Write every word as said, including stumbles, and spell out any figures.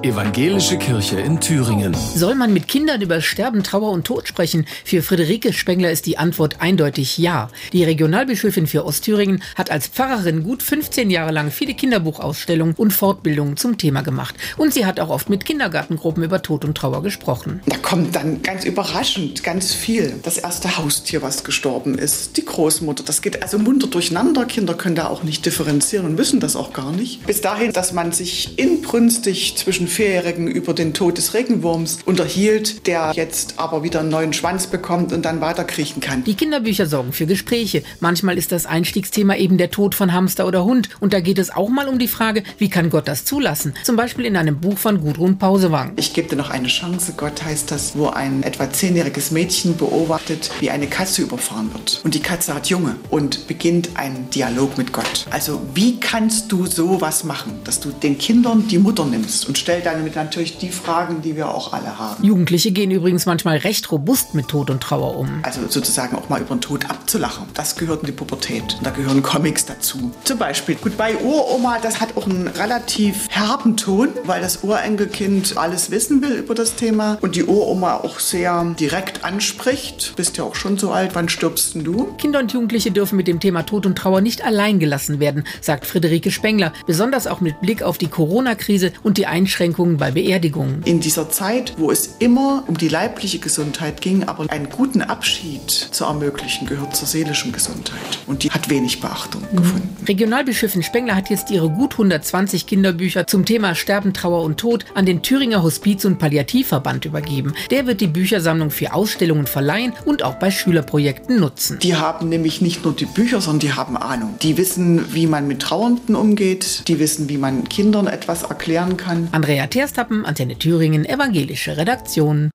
Evangelische Kirche in Thüringen. Soll man mit Kindern über Sterben, Trauer und Tod sprechen? Für Friederike Spengler ist die Antwort eindeutig ja. Die Regionalbischöfin für Ostthüringen hat als Pfarrerin gut fünfzehn Jahre lang viele Kinderbuchausstellungen und Fortbildungen zum Thema gemacht. Und sie hat auch oft mit Kindergartengruppen über Tod und Trauer gesprochen. Da kommt dann ganz überraschend ganz viel. Das erste Haustier, was gestorben ist, die Großmutter. Das geht also munter durcheinander. Kinder können da auch nicht differenzieren und müssen das auch gar nicht. Bis dahin, dass man sich inbrünstig zwischen Vierjährigen über den Tod des Regenwurms unterhielt, der jetzt aber wieder einen neuen Schwanz bekommt und dann weiterkriechen kann. Die Kinderbücher sorgen für Gespräche. Manchmal ist das Einstiegsthema eben der Tod von Hamster oder Hund. Und da geht es auch mal um die Frage, wie kann Gott das zulassen? Zum Beispiel in einem Buch von Gudrun Pausewang. Ich gebe dir noch eine Chance, Gott heißt das, wo ein etwa zehnjähriges Mädchen beobachtet, wie eine Katze überfahren wird. Und die Katze hat Junge und beginnt einen Dialog mit Gott. Also wie kannst du sowas machen, dass du den Kindern die Mutter nimmst und stellst damit natürlich die Fragen, die wir auch alle haben. Jugendliche gehen übrigens manchmal recht robust mit Tod und Trauer um. Also sozusagen auch mal über den Tod abzulachen. Das gehört in die Pubertät. Und da gehören Comics dazu. Zum Beispiel, gut, bei Uroma, das hat auch einen relativ herben Ton, weil das Urenkelkind alles wissen will über das Thema und die Uroma auch sehr direkt anspricht. Bist ja auch schon so alt, wann stirbst denn du? Kinder und Jugendliche dürfen mit dem Thema Tod und Trauer nicht allein gelassen werden, sagt Friederike Spengler, besonders auch mit Blick auf die Corona-Krise und die Einschränkungen bei Beerdigungen. In dieser Zeit, wo es immer um die leibliche Gesundheit ging, aber einen guten Abschied zu ermöglichen, gehört zur seelischen Gesundheit. Und die hat wenig Beachtung mhm. gefunden. Regionalbischöfin Spengler hat jetzt ihre gut hundertzwanzig Kinderbücher zum Thema Sterben, Trauer und Tod an den Thüringer Hospiz- und Palliativverband übergeben. Der wird die Büchersammlung für Ausstellungen verleihen und auch bei Schülerprojekten nutzen. Die haben nämlich nicht nur die Bücher, sondern die haben Ahnung. Die wissen, wie man mit Trauernden umgeht. Die wissen, wie man Kindern etwas erklären kann. Andrea Terstappen, Antenne Thüringen, evangelische Redaktion.